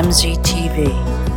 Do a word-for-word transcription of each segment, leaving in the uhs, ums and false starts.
M Z T V.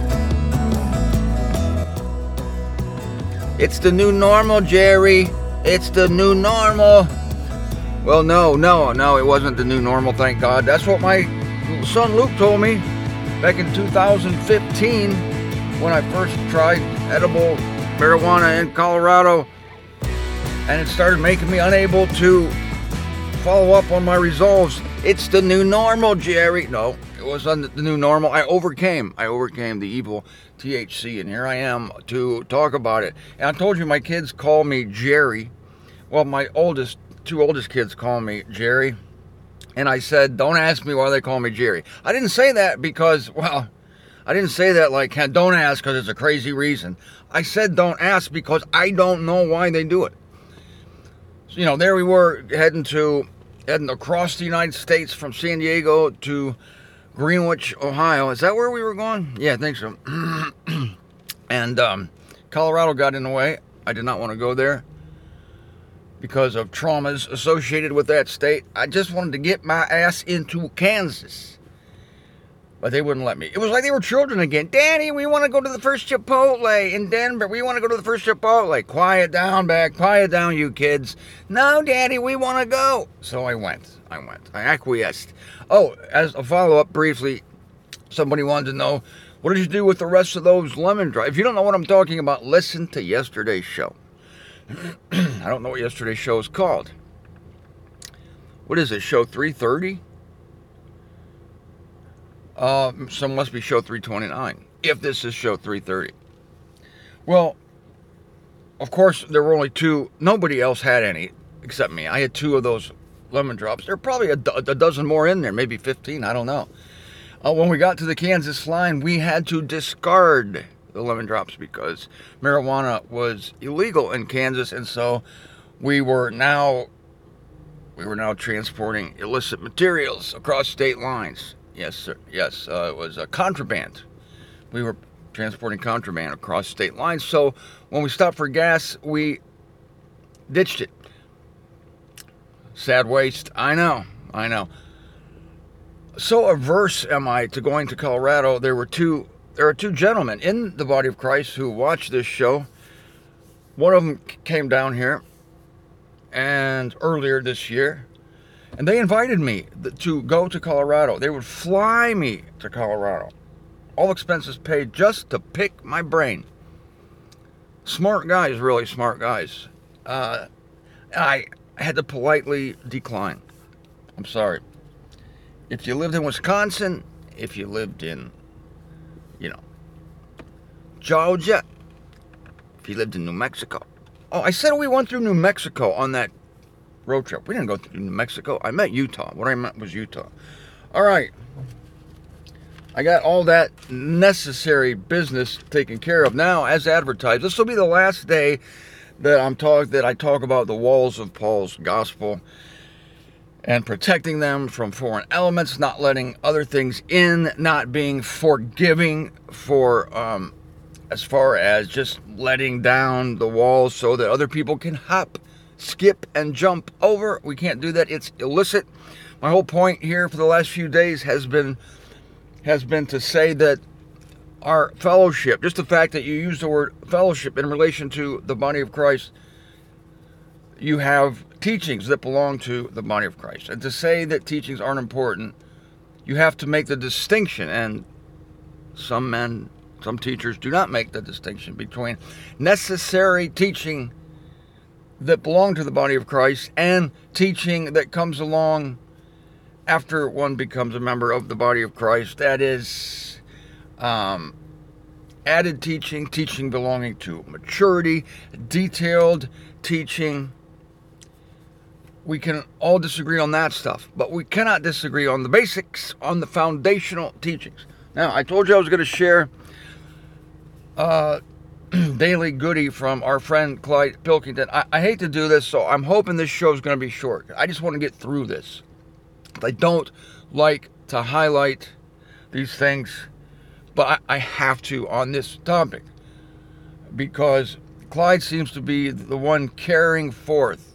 It's the new normal, Jerry. It's the new normal. Well, no, no, no, it wasn't the new normal, thank God. That's what my son Luke told me back in two thousand fifteen when I first tried edible marijuana in Colorado, and it started making me unable to follow up on my resolves. It's the new normal, Jerry. No, it wasn't the new normal. I overcame. I overcame the evil T H C, and here I am to talk about it. And I told you my kids call me Jerry. Well, my oldest, two oldest kids call me Jerry. And I said, don't ask me why they call me Jerry. I didn't say that because, well, I didn't say that like, don't ask because it's a crazy reason. I said don't ask because I don't know why they do it. So, you know, there we were heading to, heading across the United States from San Diego to Greenwich, Ohio. Is that where we were going? Yeah, I think so. And um, Colorado got in the way. I did not want to go there because of traumas associated with that state. I just wanted to get my ass into Kansas. But they wouldn't let me. It was like they were children again. Daddy, we want to go to the first Chipotle in Denver. We want to go to the first Chipotle. Quiet down, back. Quiet down, you kids. No, Daddy, we want to go. So I went. I went. I acquiesced. Oh, as a follow-up, briefly, somebody wanted to know, what did you do with the rest of those lemon drops? If you don't know what I'm talking about, listen to yesterday's show. I don't know what yesterday's show is called. What is it, show three thirty? Uh, so must be show three twenty-nine, if this is show three thirty. Well, of course, there were only two. Nobody else had any except me. I had two of those lemon drops. There are probably a, do- a dozen more in there, maybe fifteen, I don't know. Uh, when we got to the Kansas line, we had to discard the lemon drops because marijuana was illegal in Kansas, and so we were now we were now transporting illicit materials across state lines. Yes, sir. Yes, uh, it was a contraband. We were transporting contraband across state lines. So when we stopped for gas, we ditched it. Sad waste. I know. I know. So averse am I to going to Colorado. There were two. There are two gentlemen in the body of Christ who watched this show. One of them came down here, and earlier this year. And they invited me to go to Colorado. They would fly me to Colorado. All expenses paid just to pick my brain. Smart guys, really smart guys. Uh, I had to politely decline. I'm sorry. If you lived in Wisconsin, if you lived in, you know, Georgia, if you lived in New Mexico. Oh, I said we went through New Mexico on that road trip. We didn't go to New Mexico. I meant Utah. What I meant was Utah. All right. I got all that necessary business taken care of. Now, as advertised, this will be the last day that I'm talk that I talk about the walls of Paul's gospel and protecting them from foreign elements, not letting other things in, not being forgiving for um, as far as just letting down the walls so that other people can hop, skip, and jump over. We can't do that. It's illicit. My whole point here for the last few days has been has been to say that our fellowship, just the fact that you use the word fellowship in relation to the body of Christ, you have teachings that belong to the body of Christ. And to say that teachings aren't important, you have to make the distinction. And some men, some teachers do not make the distinction between necessary teaching that belong to the body of Christ and teaching that comes along after one becomes a member of the body of Christ. That is um, added teaching, teaching belonging to maturity, detailed teaching. We can all disagree on that stuff, but we cannot disagree on the basics, on the foundational teachings. Now, I told you I was going to share uh, daily goodie from our friend Clyde Pilkington. I, I hate to do this, so I'm hoping this show is going to be short. I just want to get through this. I don't like to highlight these things, but I, I have to on this topic because Clyde seems to be the one carrying forth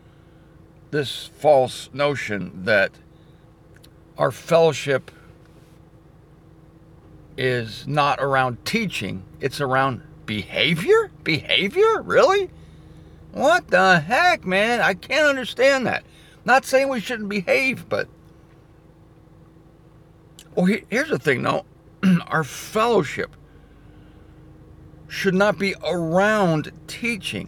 this false notion that our fellowship is not around teaching, it's around behavior? Behavior? Really? What the heck, man? I can't understand that. Not saying we shouldn't behave, but... Well, here's the thing, though. Our fellowship should not be around teaching,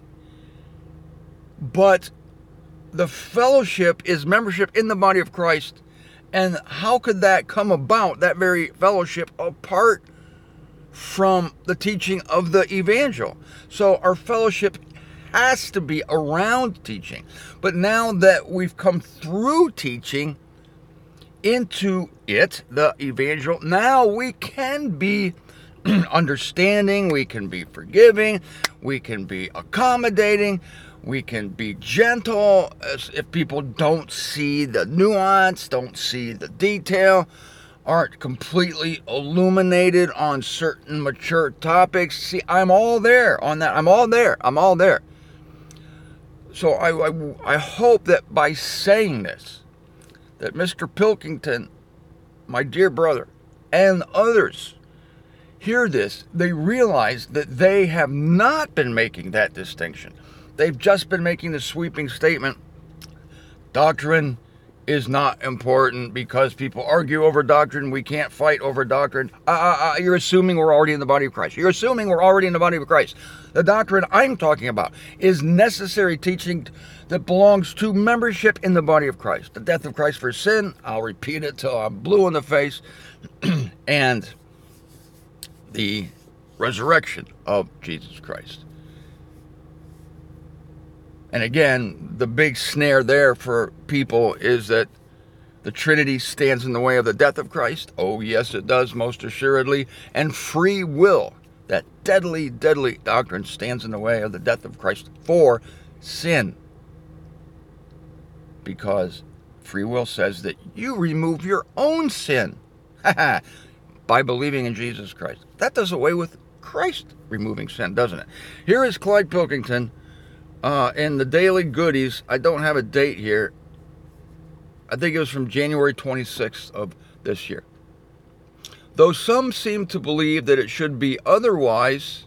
but the fellowship is membership in the body of Christ. And how could that come about, that very fellowship, apart from the teaching of the evangel? So our fellowship has to be around teaching. But now that we've come through teaching into it, the evangel, now we can be understanding, we can be forgiving, we can be accommodating, we can be gentle if people don't see the nuance, don't see the detail, aren't completely illuminated on certain mature topics. See, I'm all there on that. I'm all there. I'm all there. So I, I, I hope that by saying this, that Mister Pilkington, my dear brother, and others hear this, they realize that they have not been making that distinction. They've just been making the sweeping statement, doctrine is not important because people argue over doctrine. We can't fight over doctrine. Uh, uh, uh, you're assuming we're already in the body of Christ. You're assuming we're already in the body of Christ. The doctrine I'm talking about is necessary teaching that belongs to membership in the body of Christ. The death of Christ for sin, I'll repeat it till I'm blue in the face, and the resurrection of Jesus Christ. And again, the big snare there for people is that the Trinity stands in the way of the death of Christ. Oh, yes, it does, most assuredly. And free will, that deadly, deadly doctrine, stands in the way of the death of Christ for sin. Because free will says that you remove your own sin by believing in Jesus Christ. That does away with Christ removing sin, doesn't it? Here is Clyde Pilkington. Uh, in the Daily Goodies, I don't have a date here. I think it was from January twenty-sixth of this year. Though some seem to believe that it should be otherwise,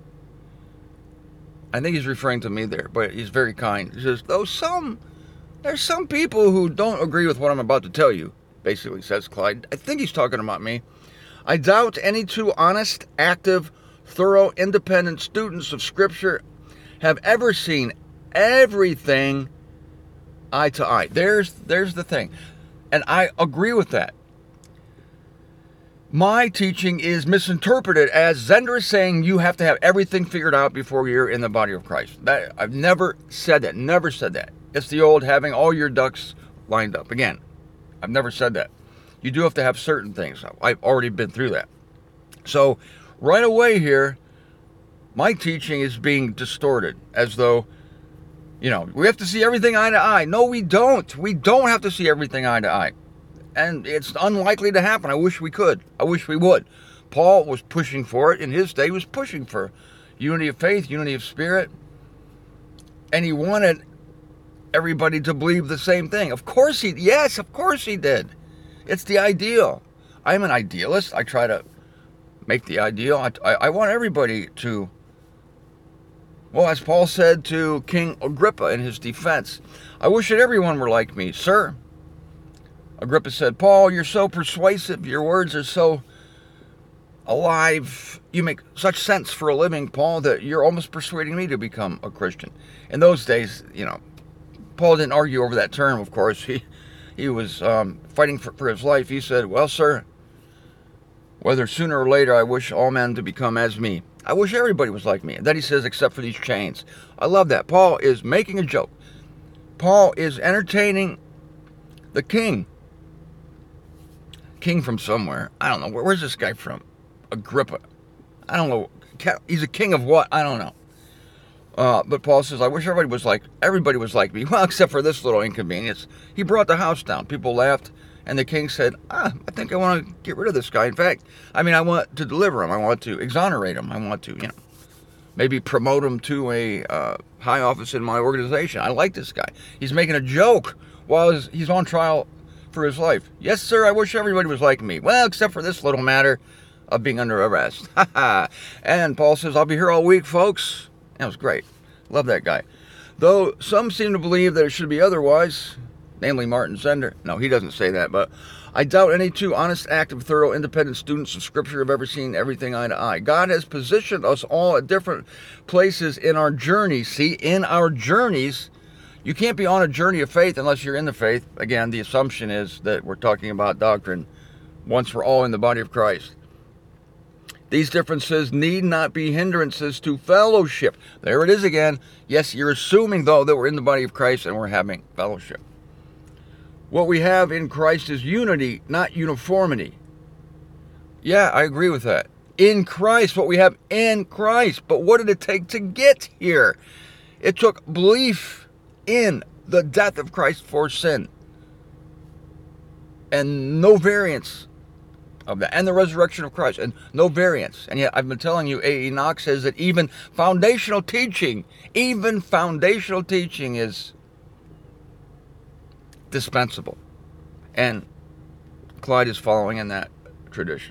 I think he's referring to me there, but he's very kind. He says, though some, there's some people who don't agree with what I'm about to tell you, basically, says Clyde. I think he's talking about me. I doubt any two honest, active, thorough, independent students of Scripture have ever seen everything eye to eye. There's there's the thing. And I agree with that. My teaching is misinterpreted as Zender is saying you have to have everything figured out before you're in the body of Christ. That I've never said that. Never said that. It's the old having all your ducks lined up. Again, I've never said that. You do have to have certain things. I've already been through that. So right away here, my teaching is being distorted as though, you know, we have to see everything eye to eye. No, we don't. We don't have to see everything eye to eye. And it's unlikely to happen. I wish we could. I wish we would. Paul was pushing for it. In his day, he was pushing for unity of faith, unity of spirit. And he wanted everybody to believe the same thing. Of course he, yes, of course he did. It's the ideal. I'm an idealist. I try to make the ideal. I, I, I want everybody to... Well, as Paul said to King Agrippa in his defense, I wish that everyone were like me, sir. Agrippa said, Paul, you're so persuasive. Your words are so alive. You make such sense for a living, Paul, that you're almost persuading me to become a Christian. In those days, you know, Paul didn't argue over that term, of course. He he was um, fighting for, for his life. He said, well, sir, whether sooner or later, I wish all men to become as me. I wish everybody was like me. And then he says, except for these chains. I love that. Paul is making a joke. Paul is entertaining the king. King from somewhere. I don't know. Where, where's this guy from? Agrippa. I don't know. He's a king of what? I don't know. Uh, but Paul says, I wish everybody was like, everybody was like me. Well, except for this little inconvenience. He brought the house down. People laughed. And the king said, ah, I think I want to get rid of this guy. In fact, I mean, I want to deliver him. I want to exonerate him. I want to, you know, maybe promote him to a uh, high office in my organization. I like this guy. He's making a joke while he's on trial for his life. Yes, sir, I wish everybody was like me. Well, except for this little matter. of being under arrest. And Paul says, I'll be here all week, folks. That was great. Love that guy. Though some seem to believe that it should be otherwise, namely Martin Zender. No, he doesn't say that, but I doubt any two honest, active, thorough, independent students of Scripture have ever seen everything eye to eye. God has positioned us all at different places in our journey. See, in our journeys, you can't be on a journey of faith unless you're in the faith. Again, the assumption is that we're talking about doctrine once we're all in the body of Christ. These differences need not be hindrances to fellowship. There it is again. Yes, you're assuming, though, that we're in the body of Christ and we're having fellowship. What we have in Christ is unity, not uniformity. Yeah, I agree with that. In Christ, what we have in Christ. But what did it take to get here? It took belief in the death of Christ for sin. And no variance of that. And the resurrection of Christ. And no variance. And yet, I've been telling you, A E. Knox says that even foundational teaching, even foundational teaching is dispensable. And Clyde is following in that tradition.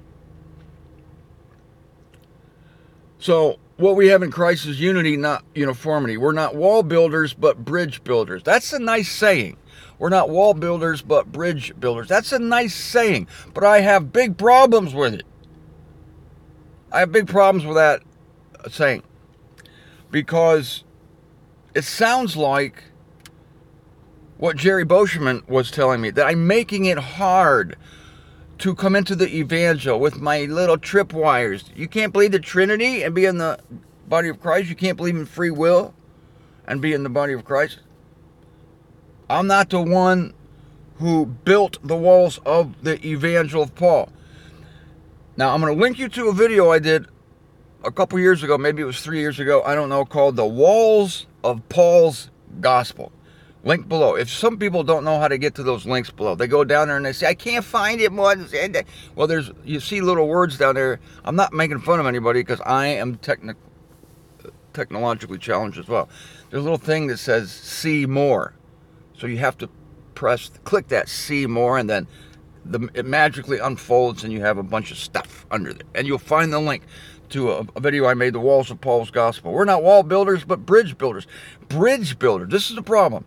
So, what we have in Christ is unity, not uniformity. We're not wall builders, but bridge builders. That's a nice saying. We're not wall builders, but bridge builders. That's a nice saying, but I have big problems with it. I have big problems with that saying. Because it sounds like what Jerry Boschman was telling me, that I'm making it hard to come into the evangel with my little tripwires. You can't believe the Trinity and be in the body of Christ. You can't believe in free will and be in the body of Christ. I'm not the one who built the walls of the evangel of Paul. Now, I'm going to link you to a video I did a couple years ago, maybe it was three years ago, I don't know, called The Walls of Paul's Gospel. Link below. If some people don't know how to get to those links below, they go down there and they say, I can't find it. Well, there's, you see little words down there. I'm not making fun of anybody because I am techni- technologically challenged as well. There's a little thing that says see more. So you have to press, click that see more, and then the, it magically unfolds and you have a bunch of stuff under there. And you'll find the link to a, a video I made, The Walls of Paul's Gospel. We're not wall builders, but bridge builders. Bridge builders. This is the problem.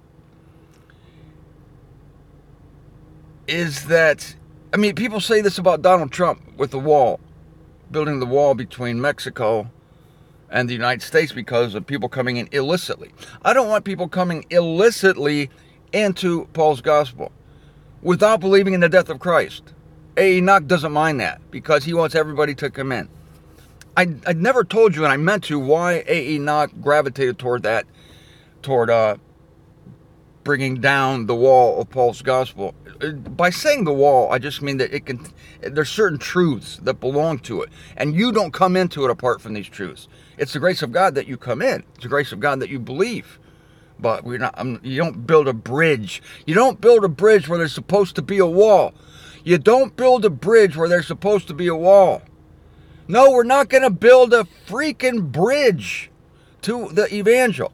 Is that, I mean, people say this about Donald Trump with the wall, building the wall between Mexico and the United States because of people coming in illicitly. I don't want people coming illicitly into Paul's gospel without believing in the death of Christ. A. Enoch doesn't mind that because he wants everybody to come in. I I never told you, and I meant to, why A. Enoch gravitated toward that, toward uh, bringing down the wall of Paul's gospel. By saying the wall, I just mean that it can. There's certain truths that belong to it, and you don't come into it apart from these truths. It's the grace of God that you come in. It's the grace of God that you believe. But we're not. Um, you don't build a bridge. You don't build a bridge where there's supposed to be a wall. You don't build a bridge where there's supposed to be a wall. No, we're not going to build a freaking bridge to the evangel.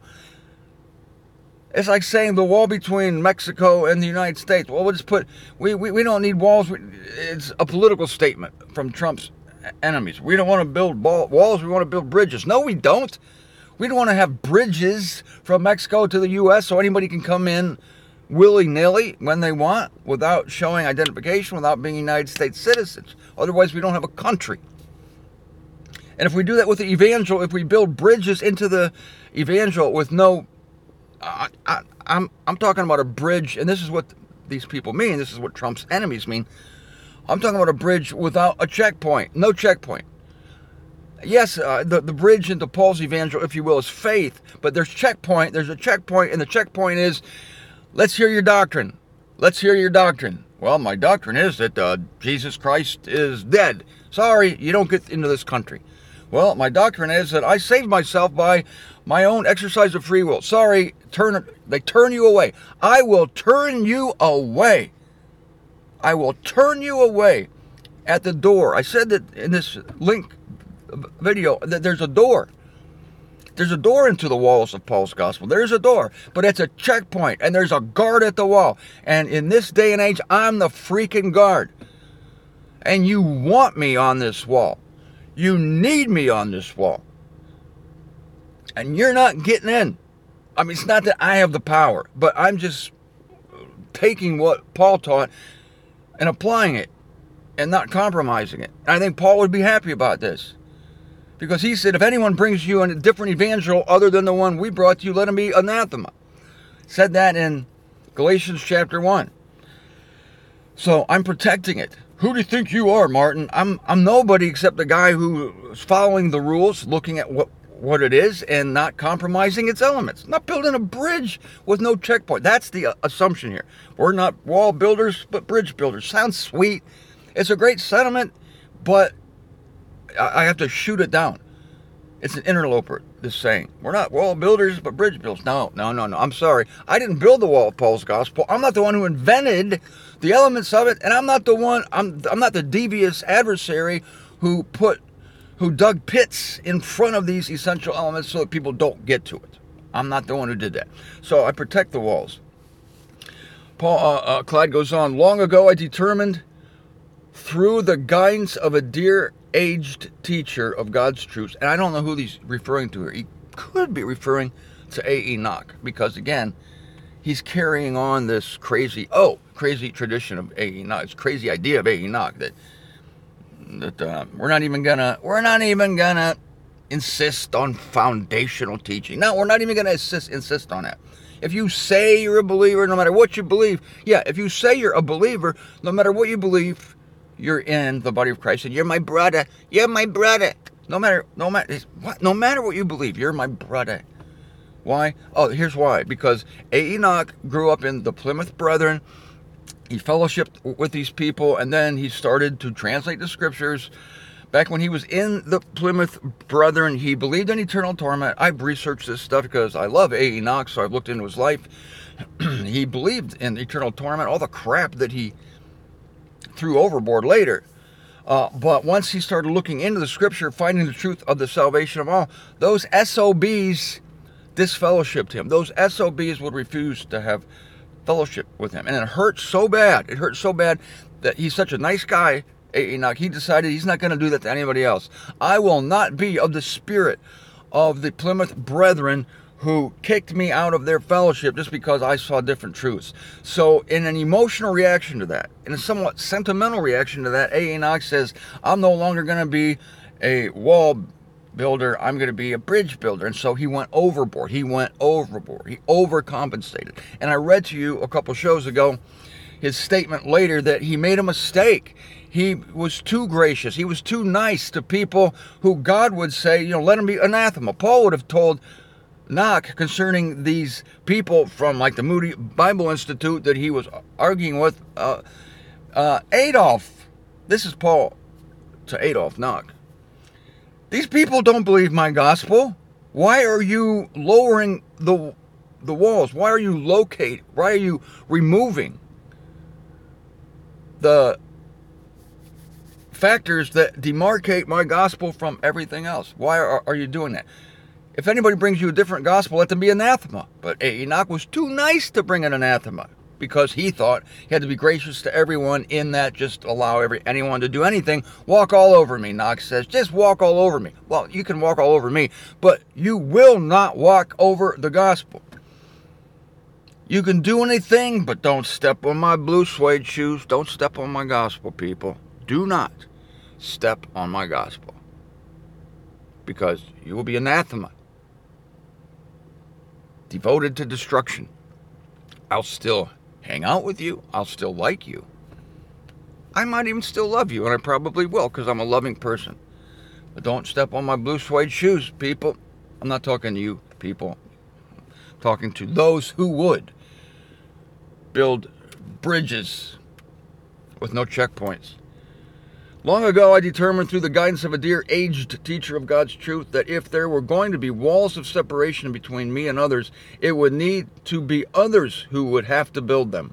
It's like saying the wall between Mexico and the United States. Well, we'll just put, we, we, we don't need walls. It's a political statement from Trump's enemies. We don't want to build walls. We want to build bridges. No, we don't. We don't want to have bridges from Mexico to the U S so anybody can come in willy-nilly when they want without showing identification, without being United States citizens. Otherwise, we don't have a country. And if we do that with the evangel, if we build bridges into the evangel with no Uh, I, I'm I'm talking about a bridge, and this is what these people mean. This is what Trump's enemies mean. I'm talking about a bridge without a checkpoint, no checkpoint. Yes, uh, the the bridge into Paul's evangel, if you will, is faith, but there's checkpoint. There's a checkpoint, and the checkpoint is, let's hear your doctrine. Let's hear your doctrine. Well, my doctrine is that uh, Jesus Christ is dead. Sorry, you don't get into this country. Well, my doctrine is that I saved myself by my own exercise of free will. Sorry, turn they turn you away. I will turn you away. I will turn you away at the door. I said that in this link video that there's a door. There's a door into the walls of Paul's gospel. There's a door, but it's a checkpoint, and there's a guard at the wall. And in this day and age, I'm the freaking guard. And you want me on this wall. You need me on this wall. And you're not getting in. I mean, it's not that I have the power, but I'm just taking what Paul taught and applying it and not compromising it. And I think Paul would be happy about this. Because he said, if anyone brings you a different evangel other than the one we brought to you, let him be anathema. Said that in Galatians chapter one. So I'm protecting it. Who do you think you are, Martin? I'm I'm nobody except the guy who is following the rules, looking at what, what it is, and not compromising its elements. Not building a bridge with no checkpoint. That's the uh, assumption here. We're not wall builders, but bridge builders. Sounds sweet. It's a great sentiment, but I, I have to shoot it down. It's an interloper, this saying. We're not wall builders, but bridge builders. No, no, no, no. I'm sorry. I didn't build the wall of Paul's gospel. I'm not the one who invented the elements of it, and I'm not the one, I'm I'm not the devious adversary who put, who dug pits in front of these essential elements so that people don't get to it. I'm not the one who did that. So I protect the walls. Paul, uh, uh, Clyde goes on, long ago I determined through the guidance of a dear aged teacher of God's truths, and I don't know who he's referring to here. He could be referring to A. Enoch, because again, he's carrying on this crazy, oh, crazy tradition of A. Enoch, this crazy idea of A. Enoch that that uh, we're not even gonna, we're not even gonna insist on foundational teaching. No, we're not even gonna insist insist on that. If you say you're a believer, no matter what you believe, yeah, if you say you're a believer, no matter what you believe, you're in the body of Christ, and you're my brother. You're my brother. No matter, no matter, what, no matter what you believe, you're my brother. Why? Oh, here's why. Because A. Enoch grew up in the Plymouth Brethren. He fellowshiped with these people, and then he started to translate the scriptures. Back when he was in the Plymouth Brethren, he believed in eternal torment. I've researched this stuff because I love A. Enoch, so I've looked into his life. He believed in eternal torment, all the crap that he threw overboard later. Uh, but once he started looking into the scripture, finding the truth of the salvation of all, those S O Bs disfellowshipped him. Those S O Bs would refuse to have fellowship with him. And it hurt so bad. It hurt so bad that he's such a nice guy, Enoch. He decided he's not going to do that to anybody else. I will not be of the spirit of the Plymouth Brethren who kicked me out of their fellowship just because I saw different truths. So in an emotional reaction to that, in a somewhat sentimental reaction to that, A. Enoch says, I'm no longer going to be a wall builder, I'm going to be a bridge builder. And so he went overboard. He went overboard. He overcompensated. And I read to you a couple shows ago his statement later that he made a mistake. He was too gracious. He was too nice to people who God would say, you know, let him be anathema. Paul would have told Enoch concerning these people from like the Moody Bible Institute that he was arguing with, uh, uh, Adolf. This is Paul to Adolf Enoch. These people don't believe my gospel. Why are you lowering the the walls? Why are you locate? Why are you removing the factors that demarcate my gospel from everything else? Why are, are you doing that? If anybody brings you a different gospel, let them be anathema. But Enoch was too nice to bring an anathema because he thought he had to be gracious to everyone in that just allow every anyone to do anything. Walk all over me, Enoch says. Just walk all over me. Well, you can walk all over me, but you will not walk over the gospel. You can do anything, but don't step on my blue suede shoes. Don't step on my gospel, people. Do not step on my gospel, because you will be anathema, devoted to destruction. I'll still hang out with you. I'll still like you. I might even still love you, and I probably will, because I'm a loving person. But don't step on my blue suede shoes, people. I'm not talking to you, people. I'm talking to those who would build bridges with no checkpoints. Long ago, I determined through the guidance of a dear aged teacher of God's truth that if there were going to be walls of separation between me and others, it would need to be others who would have to build them.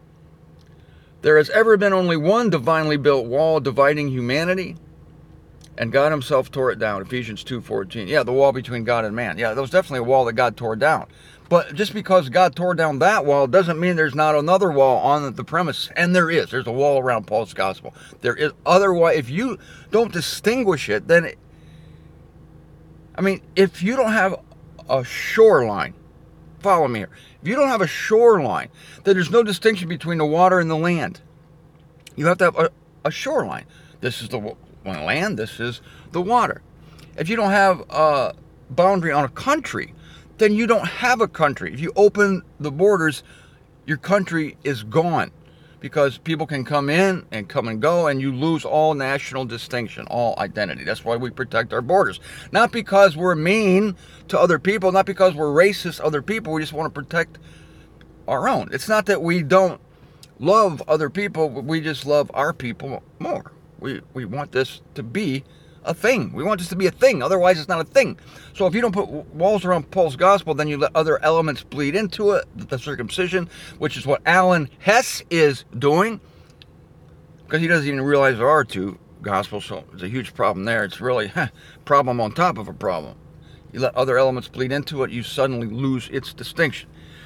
There has ever been only one divinely built wall dividing humanity, And God himself tore it down. Ephesians two fourteen. Yeah, the wall between God and man. Yeah, there was definitely a wall that God tore down. But just because God tore down that wall doesn't mean there's not another wall on the premise. And there is. There's a wall around Paul's gospel. There is otherwise. If you don't distinguish it, then it, I mean, if you don't have a shoreline, follow me here. If you don't have a shoreline, then there's no distinction between the water and the land. You have to have a, a shoreline. This is the land. This is the water. If you don't have a boundary on a country, then you don't have a country. If you open the borders, your country is gone, because people can come in and come and go, and you lose all national distinction, all identity. That's why we protect our borders. Not because we're mean to other people, not because we're racist to other people. We just want to protect our own. It's not that we don't love other people, but we just love our people more. We, we want this to be a thing. We want this to be a thing. Otherwise, it's not a thing. So if you don't put walls around Paul's gospel, then you let other elements bleed into it. The circumcision, which is what Alan Hess is doing, because he doesn't even realize there are two gospels. So it's a huge problem there. It's really a problem on top of a problem. You let other elements bleed into it, you suddenly lose its distinction.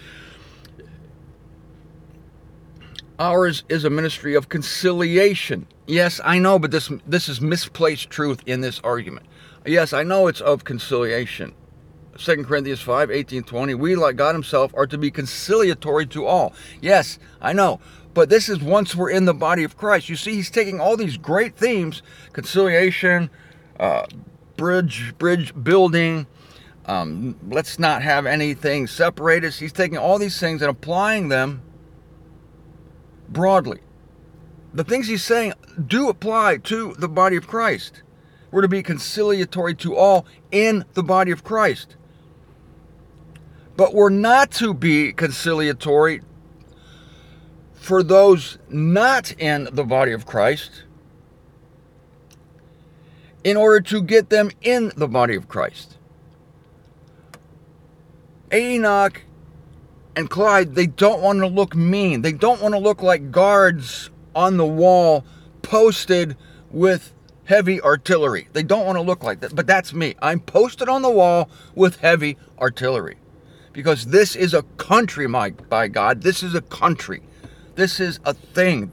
Ours is a ministry of conciliation. Yes, I know, but this this is misplaced truth in this argument. Yes, I know it's of conciliation. Second Corinthians five, eighteen, twenty, we, like God himself, are to be conciliatory to all. Yes, I know, but this is once we're in the body of Christ. You see, he's taking all these great themes, conciliation, uh, bridge, bridge building, um, let's not have anything separate us. He's taking all these things and applying them broadly. The things he's saying do apply to the body of Christ. We're to be conciliatory to all in the body of Christ. But we're not to be conciliatory for those not in the body of Christ in order to get them in the body of Christ. Enoch and Clyde, they don't want to look mean. They don't want to look like guards on the wall posted with heavy artillery. They don't want to look like that. But that's me. I'm posted on the wall with heavy artillery. Because this is a country, my by God. This is a country. This is a thing.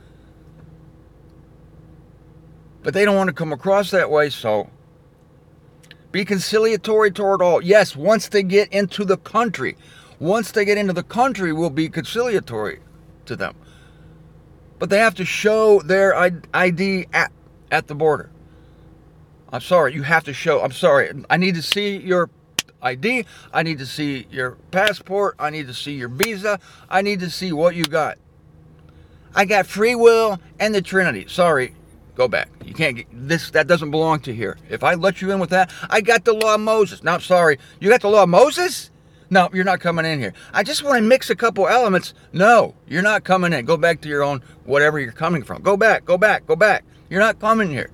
But they don't want to come across that way, so be conciliatory toward all. Yes, once they get into the country. Once they get into the country, we'll be conciliatory to them. But they have to show their I D at, at the border. I'm sorry, you have to show, I'm sorry, I need to see your I D, I need to see your passport, I need to see your visa, I need to see what you got. I got free will and the Trinity. Sorry, go back. You can't get this, that doesn't belong to here. If I let you in with that, I got the law of Moses. Now, sorry, you got the law of Moses? No, you're not coming in here. I just want to mix a couple elements. No, you're not coming in. Go back to your own, whatever you're coming from. Go back, go back, go back. You're not coming here.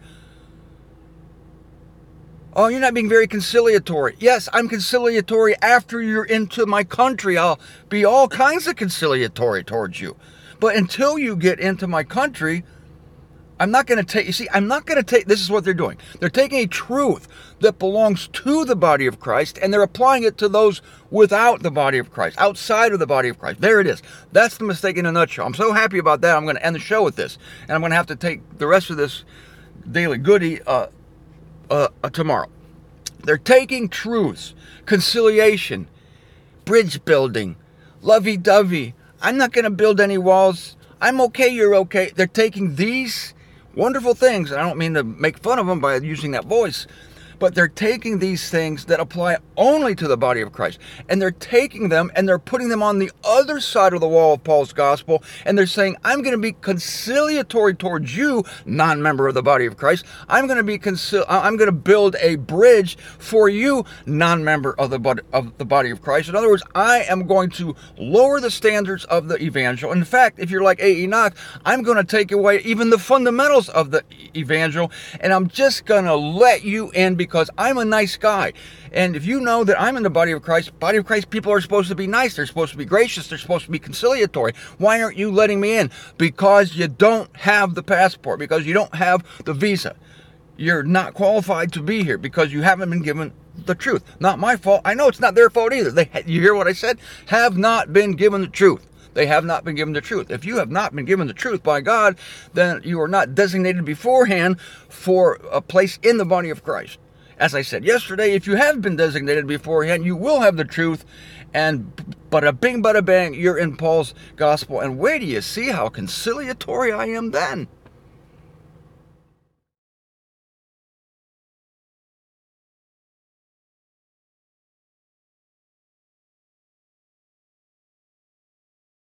Oh, you're not being very conciliatory. Yes, I'm conciliatory after you're into my country. I'll be all kinds of conciliatory towards you. But until you get into my country, I'm not going to take, you see, I'm not going to take, this is what they're doing. They're taking a truth that belongs to the body of Christ, and they're applying it to those without the body of Christ, outside of the body of Christ. There it is. That's the mistake in a nutshell. I'm so happy about that. I'm going to end the show with this, and I'm going to have to take the rest of this daily goodie uh, uh, uh, tomorrow. They're taking truths, conciliation, bridge building, lovey-dovey. I'm not going to build any walls. I'm okay, you're okay. They're taking these wonderful things, and I don't mean to make fun of them by using that voice, but they're taking these things that apply only to the body of Christ, and they're taking them and they're putting them on the other side of the wall of Paul's gospel, and they're saying, I'm going to be conciliatory towards you, non-member of the body of Christ. I'm going to be concil- I'm going to build a bridge for you, non-member of the body of the body of Christ. In other words, I am going to lower the standards of the evangel. In fact, if you're like A. Enoch, I'm going to take away even the fundamentals of the evangel, and I'm just going to let you in because Because I'm a nice guy. And if you know that I'm in the body of Christ, body of Christ people are supposed to be nice. They're supposed to be gracious. They're supposed to be conciliatory. Why aren't you letting me in? Because you don't have the passport. Because you don't have the visa. you're not qualified to be here because you haven't been given the truth. Not my fault. I know it's not their fault either. They, you hear what I said? Have not been given the truth. They have not been given the truth. If you have not been given the truth by God, then you are not designated beforehand for a place in the body of Christ. As I said yesterday, if you have been designated beforehand, you will have the truth, and bada bing, bada bang, you're in Paul's gospel. And wait till you see how conciliatory I am then.